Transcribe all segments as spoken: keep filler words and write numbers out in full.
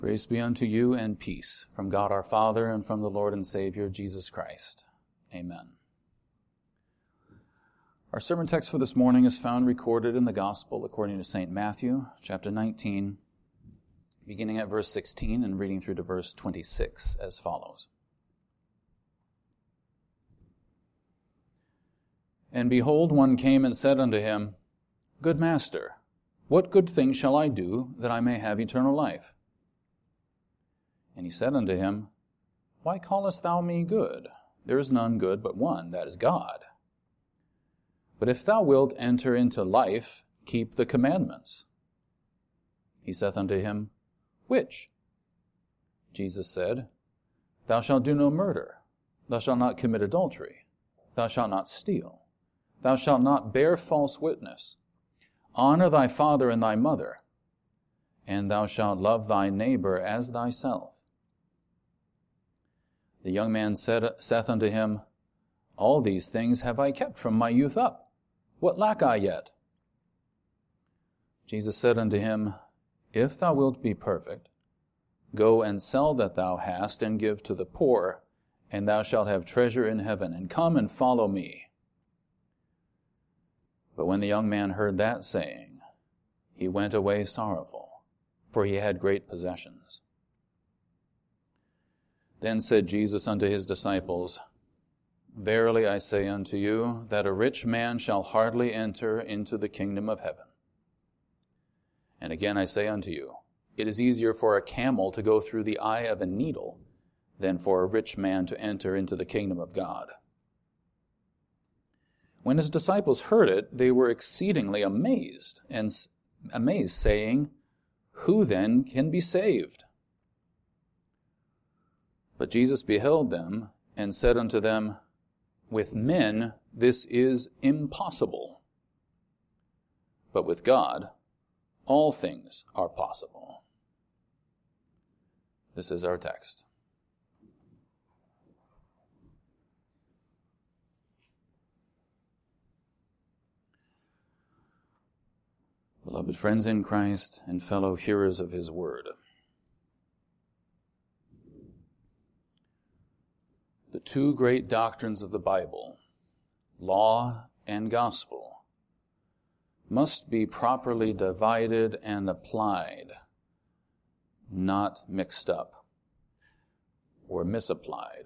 Grace be unto you and peace from God our Father and from the Lord and Savior Jesus Christ. Amen. Our sermon text for this morning is found recorded in the Gospel according to Saint Matthew, chapter nineteen, beginning at verse sixteen and reading through to verse twenty-six as follows. And behold, one came and said unto him, Good Master, what good thing shall I do that I may have eternal life? And he said unto him, Why callest thou me good? There is none good but one, that is God. But if thou wilt enter into life, keep the commandments. He saith unto him, Which? Jesus said, Thou shalt do no murder. Thou shalt not commit adultery. Thou shalt not steal. Thou shalt not bear false witness. Honor thy father and thy mother. And thou shalt love thy neighbor as thyself. The young man said, saith unto him, All these things have I kept from my youth up. What lack I yet? Jesus said unto him, If thou wilt be perfect, go and sell that thou hast, and give to the poor, and thou shalt have treasure in heaven, and come and follow me. But when the young man heard that saying, he went away sorrowful, for he had great possessions. Then said Jesus unto his disciples, Verily I say unto you, that a rich man shall hardly enter into the kingdom of heaven. And again I say unto you, it is easier for a camel to go through the eye of a needle than for a rich man to enter into the kingdom of God. When his disciples heard it, they were exceedingly amazed, and amazed, saying, Who then can be saved? But Jesus beheld them, and said unto them, With men this is impossible, but with God all things are possible. This is our text. Beloved friends in Christ and fellow hearers of his word, the two great doctrines of the Bible, law and gospel, must be properly divided and applied, not mixed up or misapplied.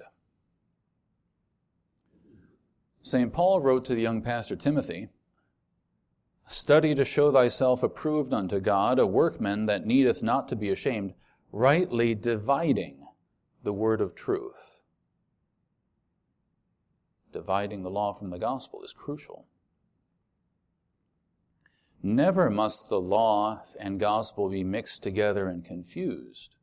Saint Paul wrote to the young pastor Timothy, Study to show thyself approved unto God, a workman that needeth not to be ashamed, rightly dividing the word of truth. Dividing the law from the gospel is crucial. Never must the law and gospel be mixed together and confused.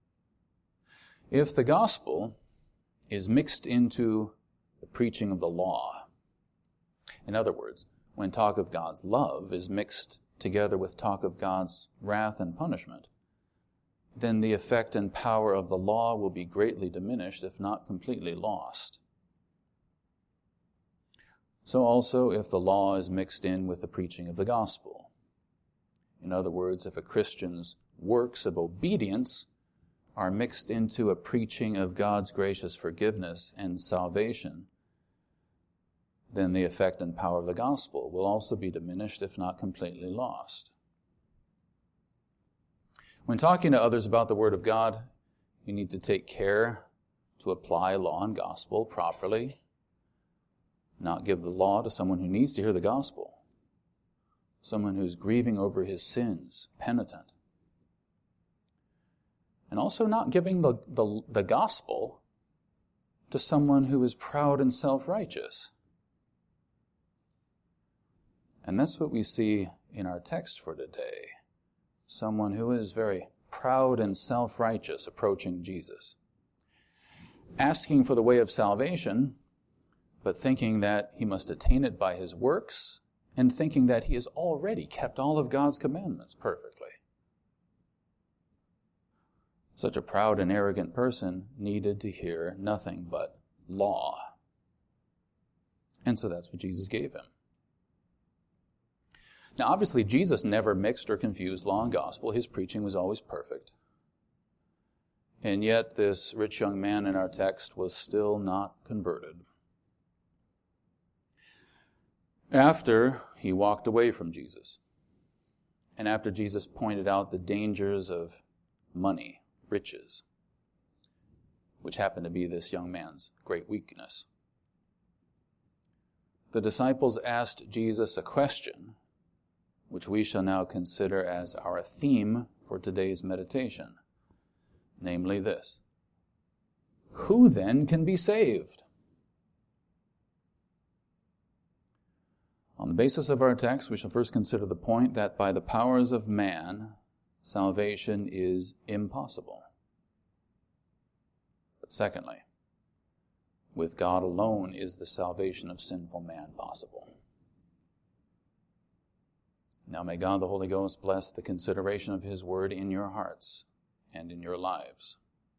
If the gospel is mixed into the preaching of the law, in other words, when talk of God's love is mixed together with talk of God's wrath and punishment, then the effect and power of the law will be greatly diminished, if not completely lost. So also if the law is mixed in with the preaching of the gospel. In other words, if a Christian's works of obedience are mixed into a preaching of God's gracious forgiveness and salvation, then the effect and power of the gospel will also be diminished, if not completely lost. When talking to others about the Word of God, you need to take care to apply law and gospel properly, not give the law to someone who needs to hear the gospel, someone who's grieving over his sins, penitent. And also not giving the, the, the gospel to someone who is proud and self-righteous. And that's what we see in our text for today. Someone who is very proud and self-righteous approaching Jesus, asking for the way of salvation, but thinking that he must attain it by his works, and thinking that he has already kept all of God's commandments perfectly. Such a proud and arrogant person needed to hear nothing but law. And so that's what Jesus gave him. Now, obviously, Jesus never mixed or confused law and gospel. His preaching was always perfect. And yet this rich young man in our text was still not converted. After he walked away from Jesus, and after Jesus pointed out the dangers of money, riches, which happened to be this young man's great weakness, the disciples asked Jesus a question, which we shall now consider as our theme for today's meditation, namely this: who then can be saved? On the basis of our text, we shall first consider the point that by the powers of man, salvation is impossible. But secondly, with God alone is the salvation of sinful man possible. Now may God the Holy Ghost bless the consideration of His Word in your hearts and in your lives.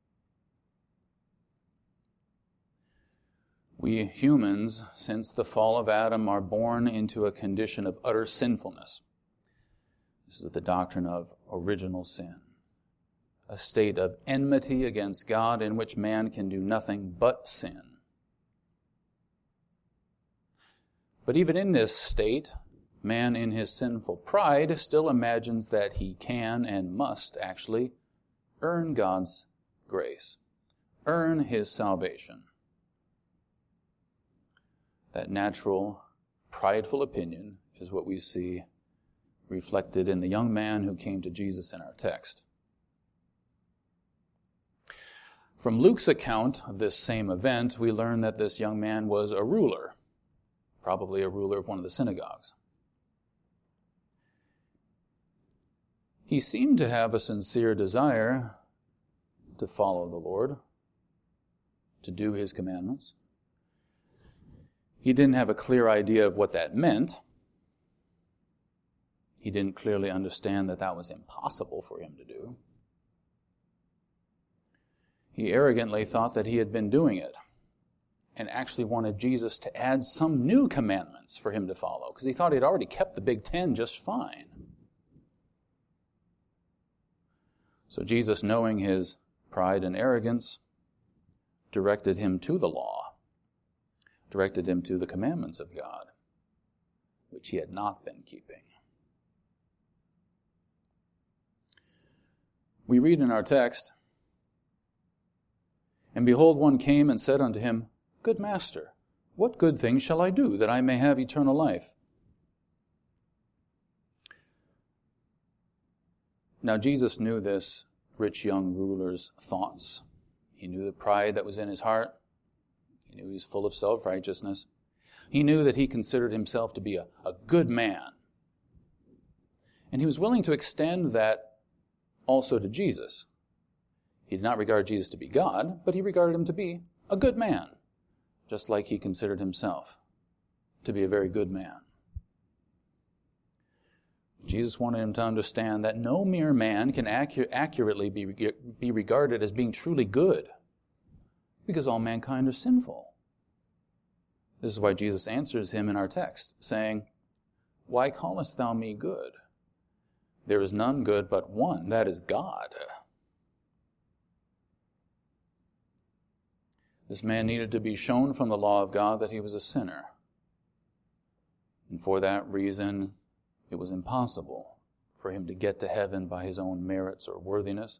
We humans, since the fall of Adam, are born into a condition of utter sinfulness. This is the doctrine of original sin, a state of enmity against God in which man can do nothing but sin. But even in this state, man in his sinful pride still imagines that he can and must actually earn God's grace, earn His salvation. That natural, prideful opinion is what we see reflected in the young man who came to Jesus in our text. From Luke's account of this same event, we learn that this young man was a ruler, probably a ruler of one of the synagogues. He seemed to have a sincere desire to follow the Lord, to do His commandments. He didn't have a clear idea of what that meant. He didn't clearly understand that that was impossible for him to do. He arrogantly thought that he had been doing it and actually wanted Jesus to add some new commandments for him to follow because he thought he'd already kept the Big Ten just fine. So Jesus, knowing his pride and arrogance, directed him to the law. directed him to the commandments of God, which he had not been keeping. We read in our text, "And behold, one came and said unto him, Good master, what good thing shall I do that I may have eternal life?" Now Jesus knew this rich young ruler's thoughts. He knew the pride that was in his heart. He knew he was full of self-righteousness. He knew that he considered himself to be a, a good man. And he was willing to extend that also to Jesus. He did not regard Jesus to be God, but he regarded him to be a good man, just like he considered himself to be a very good man. Jesus wanted him to understand that no mere man can accu- accurately be, be regarded as being truly good, because all mankind are sinful. This is why Jesus answers him in our text, saying, "Why callest thou me good? There is none good but one, that is God." This man needed to be shown from the law of God that he was a sinner. And for that reason, it was impossible for him to get to heaven by his own merits or worthiness.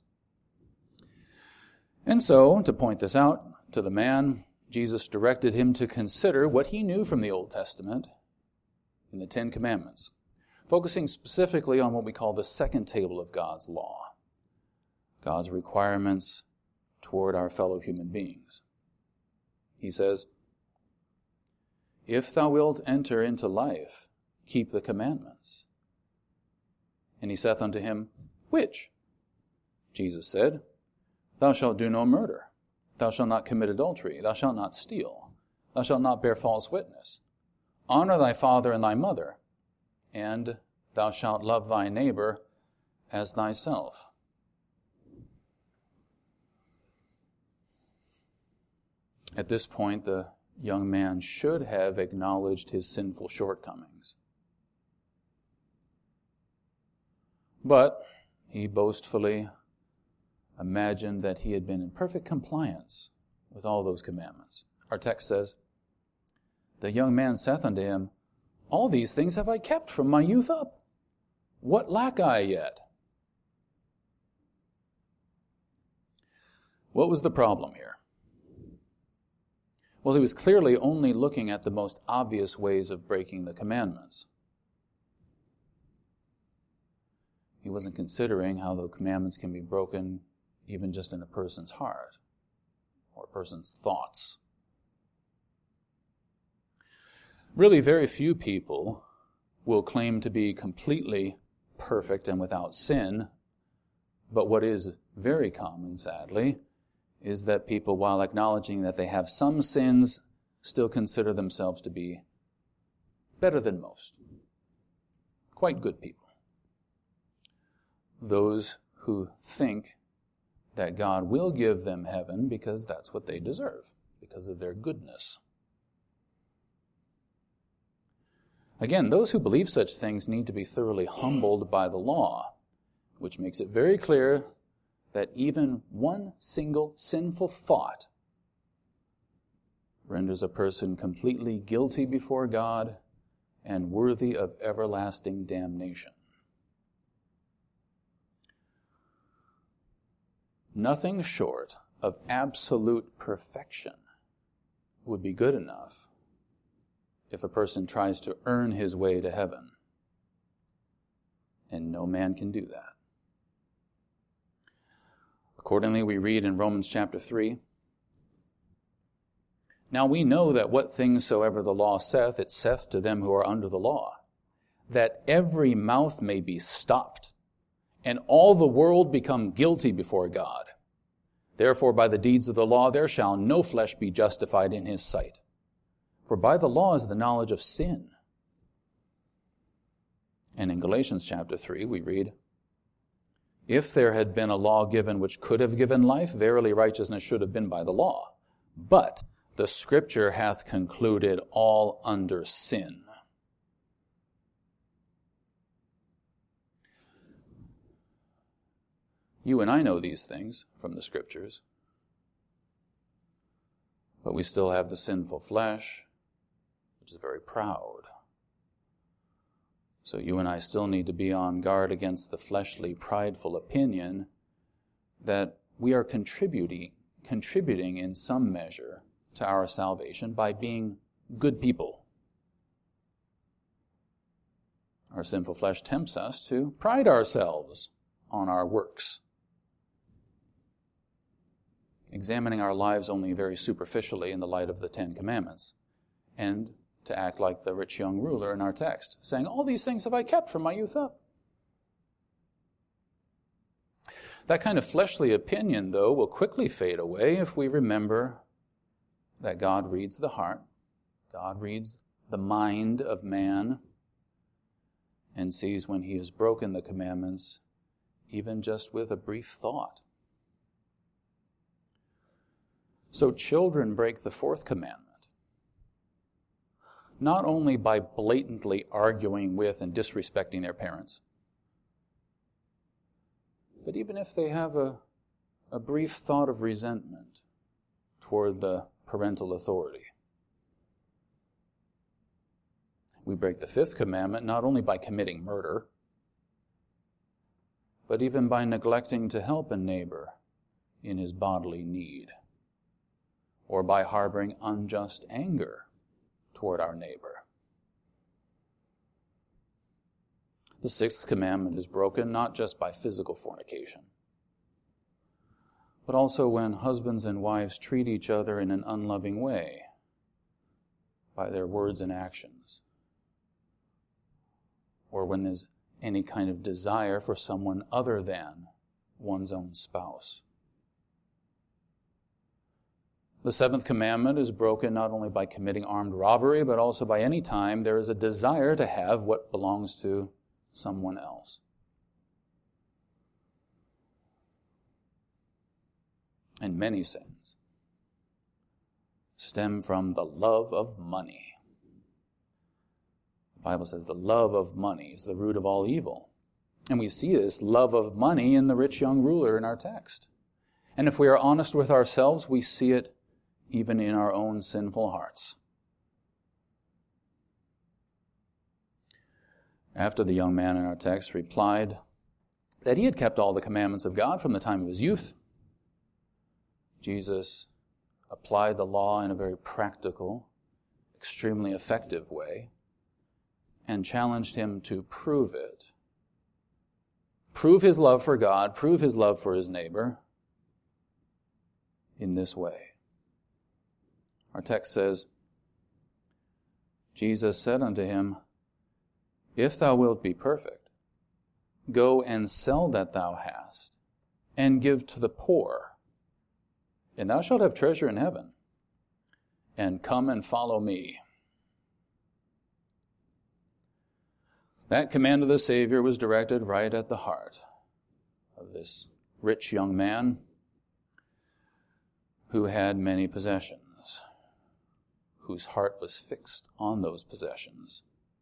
And so, to point this out to the man, Jesus directed him to consider what he knew from the Old Testament in the Ten Commandments, focusing specifically on what we call the second table of God's law, God's requirements toward our fellow human beings. He says, "If thou wilt enter into life, keep the commandments." And he saith unto him, "Which?" Jesus said, "Thou shalt do no murder. Thou shalt not commit adultery. Thou shalt not steal. Thou shalt not bear false witness. Honor thy father and thy mother. And thou shalt love thy neighbor as thyself." At this point, the young man should have acknowledged his sinful shortcomings. But he boastfully imagined that he had been in perfect compliance with all those commandments. Our text says, "The young man saith unto him, All these things have I kept from my youth up. What lack I yet?" What was the problem here? Well, he was clearly only looking at the most obvious ways of breaking the commandments. He wasn't considering how the commandments can be broken even just in a person's heart or a person's thoughts. Really, very few people will claim to be completely perfect and without sin, but what is very common, sadly, is that people, while acknowledging that they have some sins, still consider themselves to be better than most. Quite good people. Those who think that God will give them heaven because that's what they deserve, because of their goodness. Again, those who believe such things need to be thoroughly humbled by the law, which makes it very clear that even one single sinful thought renders a person completely guilty before God and worthy of everlasting damnation. Nothing short of absolute perfection would be good enough if a person tries to earn his way to heaven. And no man can do that. Accordingly, we read in Romans chapter three, "Now we know that what things soever the law saith, it saith to them who are under the law, that every mouth may be stopped, and all the world become guilty before God. Therefore by the deeds of the law there shall no flesh be justified in his sight. For by the law is the knowledge of sin." And in Galatians chapter three we read, "If there had been a law given which could have given life, verily righteousness should have been by the law. But the Scripture hath concluded all under sin." You and I know these things from the Scriptures, but we still have the sinful flesh, which is very proud. So you and I still need to be on guard against the fleshly, prideful opinion that we are contributing, contributing in some measure to our salvation by being good people. Our sinful flesh tempts us to pride ourselves on our works, examining our lives only very superficially in the light of the Ten Commandments, and to act like the rich young ruler in our text, saying, "All these things have I kept from my youth up." That kind of fleshly opinion, though, will quickly fade away if we remember that God reads the heart, God reads the mind of man, and sees when he has broken the commandments, even just with a brief thought. So children break the fourth commandment, not only by blatantly arguing with and disrespecting their parents, but even if they have a, a brief thought of resentment toward the parental authority. We break the fifth commandment not only by committing murder, but even by neglecting to help a neighbor in his bodily need, or by harboring unjust anger toward our neighbor. The sixth commandment is broken not just by physical fornication, but also when husbands and wives treat each other in an unloving way by their words and actions, or when there's any kind of desire for someone other than one's own spouse. The seventh commandment is broken not only by committing armed robbery, but also by any time there is a desire to have what belongs to someone else. And many sins stem from the love of money. The Bible says the love of money is the root of all evil. And we see this love of money in the rich young ruler in our text. And if we are honest with ourselves, we see it even in our own sinful hearts. After the young man in our text replied that he had kept all the commandments of God from the time of his youth, Jesus applied the law in a very practical, extremely effective way, and challenged him to prove it. Prove his love for God, prove his love for his neighbor in this way. Our text says, Jesus said unto him, If thou wilt be perfect, go and sell that thou hast, and give to the poor, and thou shalt have treasure in heaven. And come and follow me. That command of the Savior was directed right at the heart of this rich young man who had many possessions, whose heart was fixed on those possessions.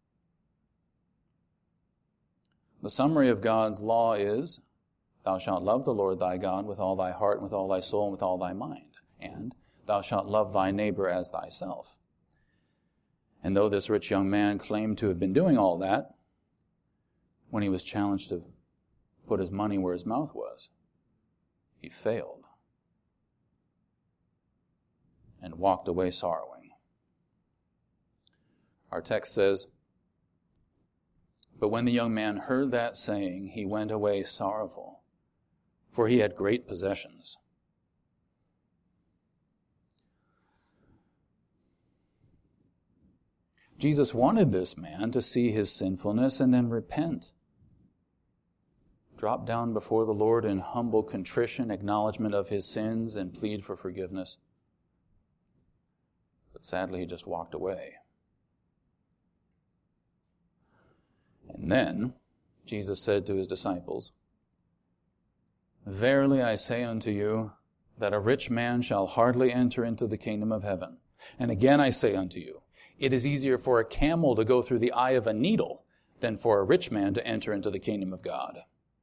The summary of God's law is, Thou shalt love the Lord thy God with all thy heart, and with all thy soul, and with all thy mind. And thou shalt love thy neighbor as thyself. And though this rich young man claimed to have been doing all that, when he was challenged to put his money where his mouth was, he failed and walked away sorrowing. Our text says, But when the young man heard that saying, he went away sorrowful, for he had great possessions. Jesus wanted this man to see his sinfulness and then repent. Drop down before the Lord in humble contrition, acknowledgement of his sins, and plead for forgiveness. But sadly, he just walked away. And then Jesus said to his disciples, Verily I say unto you, that a rich man shall hardly enter into the kingdom of heaven. And again I say unto you, it is easier for a camel to go through the eye of a needle than for a rich man to enter into the kingdom of God.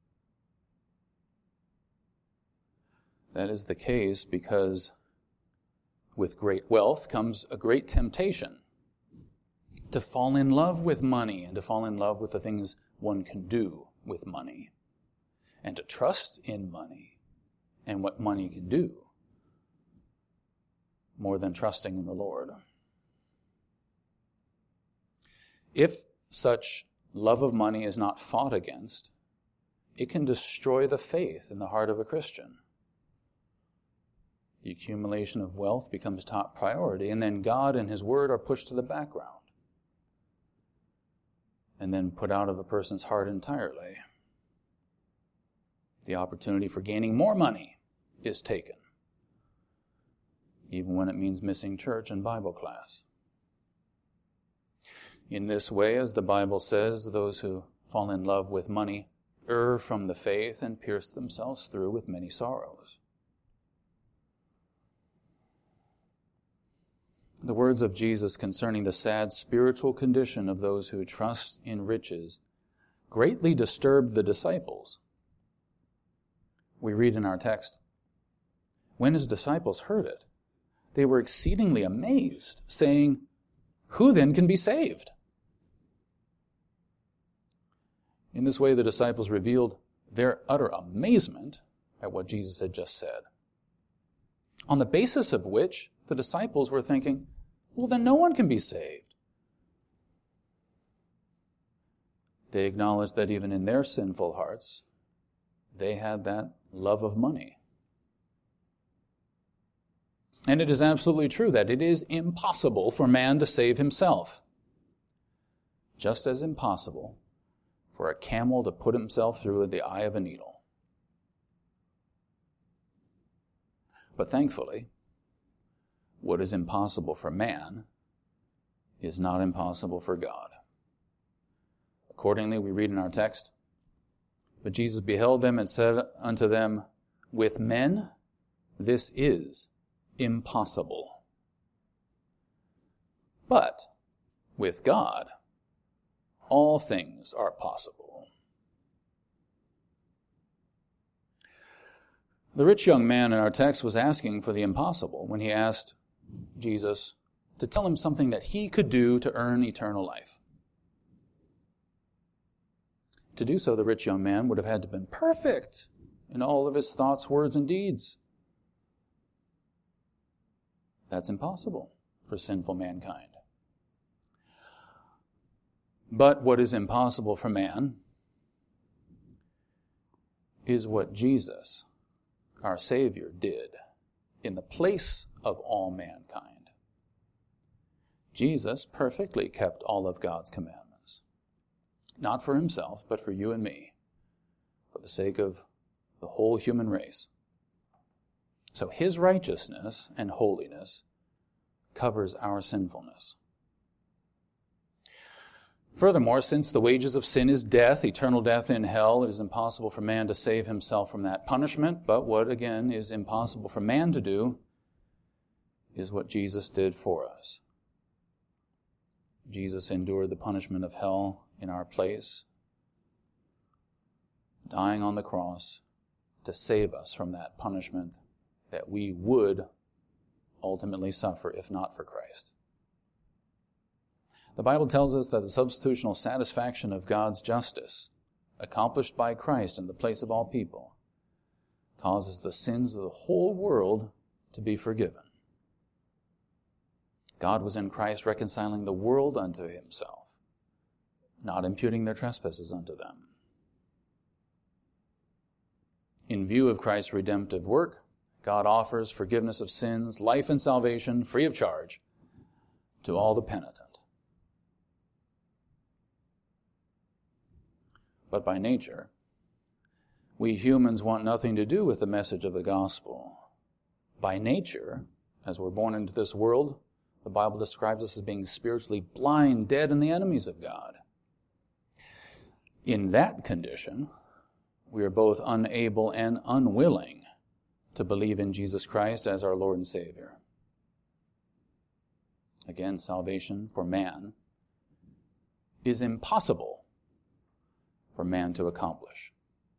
That is the case because with great wealth comes a great temptation to fall in love with money and to fall in love with the things one can do with money, and to trust in money and what money can do more than trusting in the Lord. If such love of money is not fought against, it can destroy the faith in the heart of a Christian. The accumulation of wealth becomes top priority, and then God and His Word are pushed to the background and then put out of a person's heart entirely. The opportunity for gaining more money is taken, even when it means missing church and Bible class. In this way, as the Bible says, those who fall in love with money err from the faith and pierce themselves through with many sorrows. The words of Jesus concerning the sad spiritual condition of those who trust in riches greatly disturbed the disciples. We read in our text, when his disciples heard it, they were exceedingly amazed, saying, Who then can be saved? In this way, the disciples revealed their utter amazement at what Jesus had just said, on the basis of which the disciples were thinking, well, then no one can be saved. They acknowledged that even in their sinful hearts, they had that love of money. And it is absolutely true that it is impossible for man to save himself. Just as impossible for a camel to put himself through the eye of a needle. But thankfully, what is impossible for man is not impossible for God. Accordingly, we read in our text, But Jesus beheld them and said unto them, With men this is impossible. But with God all things are possible. The rich young man in our text was asking for the impossible when he asked Jesus to tell him something that he could do to earn eternal life. To do so, the rich young man would have had to have been perfect in all of his thoughts, words, and deeds. That's impossible for sinful mankind. But what is impossible for man is what Jesus, our Savior, did in the place of all mankind. Jesus perfectly kept all of God's commandments, not for himself, but for you and me, for the sake of the whole human race. So his righteousness and holiness covers our sinfulness. Furthermore, since the wages of sin is death, eternal death in hell, it is impossible for man to save himself from that punishment. But what, again, is impossible for man to do is what Jesus did for us. Jesus endured the punishment of hell in our place, dying on the cross to save us from that punishment that we would ultimately suffer if not for Christ. The Bible tells us that the substitutional satisfaction of God's justice, accomplished by Christ in the place of all people, causes the sins of the whole world to be forgiven. God was in Christ reconciling the world unto himself, not imputing their trespasses unto them. In view of Christ's redemptive work, God offers forgiveness of sins, life and salvation, free of charge, to all the penitent. But by nature, we humans want nothing to do with the message of the gospel. By nature, as we're born into this world, the Bible describes us as being spiritually blind, dead, and the enemies of God. In that condition, we are both unable and unwilling to believe in Jesus Christ as our Lord and Savior. Again, salvation for man is impossible for man to accomplish.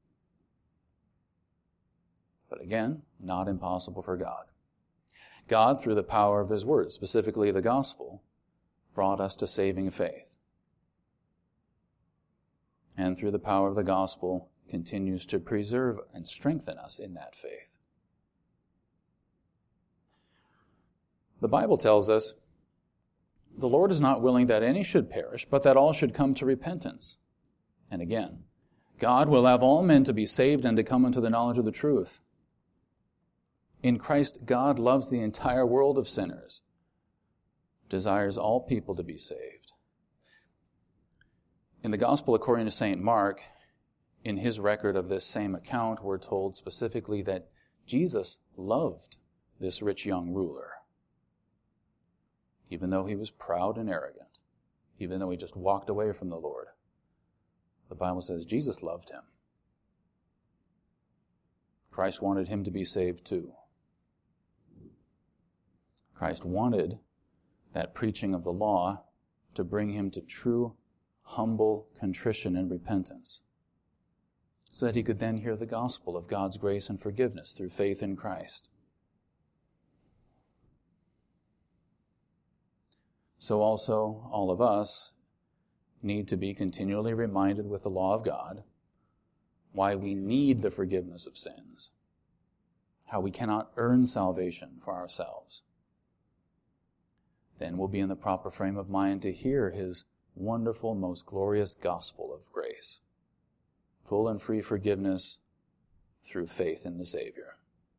But again, not impossible for God. God, through the power of his word, specifically the gospel, brought us to saving faith. And through the power of the gospel, continues to preserve and strengthen us in that faith. The Bible tells us, the Lord is not willing that any should perish, but that all should come to repentance. And again, God will have all men to be saved and to come unto the knowledge of the truth. In Christ, God loves the entire world of sinners, desires all people to be saved. In the Gospel according to Saint Mark, in his record of this same account, we're told specifically that Jesus loved this rich young ruler, even though he was proud and arrogant, even though he just walked away from the Lord. The Bible says Jesus loved him. Christ wanted him to be saved too. Christ wanted that preaching of the law to bring him to true, humble contrition and repentance, so that he could then hear the gospel of God's grace and forgiveness through faith in Christ. So also, all of us need to be continually reminded with the law of God why we need the forgiveness of sins, how we cannot earn salvation for ourselves. Then we'll be in the proper frame of mind to hear his wonderful, most glorious gospel of grace, full and free forgiveness through faith in the Savior.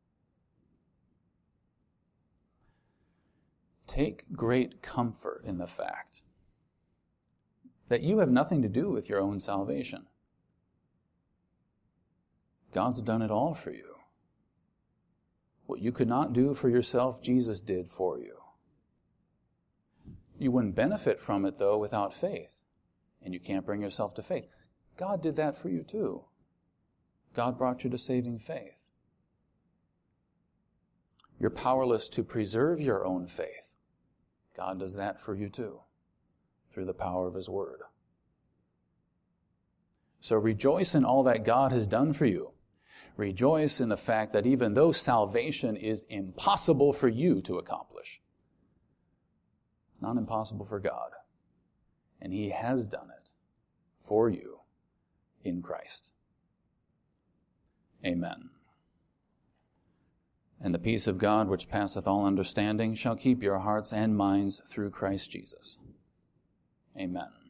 Take great comfort in the fact that you have nothing to do with your own salvation. God's done it all for you. What you could not do for yourself, Jesus did for you. You wouldn't benefit from it, though, without faith. And you can't bring yourself to faith. God did that for you, too. God brought you to saving faith. You're powerless to preserve your own faith. God does that for you, too, through the power of his word. So rejoice in all that God has done for you. Rejoice in the fact that even though salvation is impossible for you to accomplish, not impossible for God, and He has done it for you in Christ. Amen. And the peace of God, which passeth all understanding, shall keep your hearts and minds through Christ Jesus. Amen.